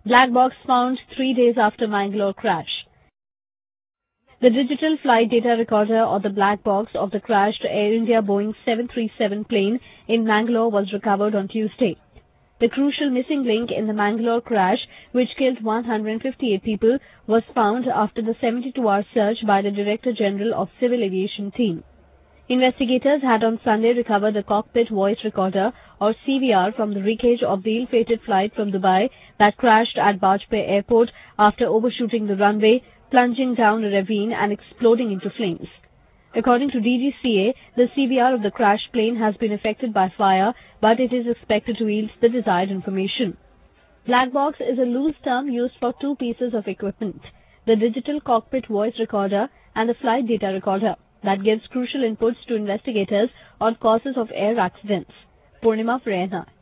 Black box found 3 days after Mangalore crash. The digital flight data recorder or the black box of the crashed Air India Boeing 737 plane in Mangalore was recovered on Tuesday. The crucial missing link in the Mangalore crash, which killed 158 people, was found after the 72-hour search by the Director General of Civil Aviation team. Investigators had on Sunday recovered the cockpit voice recorder or CVR from the wreckage of the ill-fated flight from Dubai that crashed at Bajpayee Airport after overshooting the runway, plunging down a ravine and exploding into flames. According to DGCA, the CVR of the crashed plane has been affected by fire, but it is expected to yield the desired information. Black box is a loose term used for two pieces of equipment, the digital cockpit voice recorder and the flight data recorder, that gives crucial inputs to investigators on causes of air accidents. Purnima Freyana.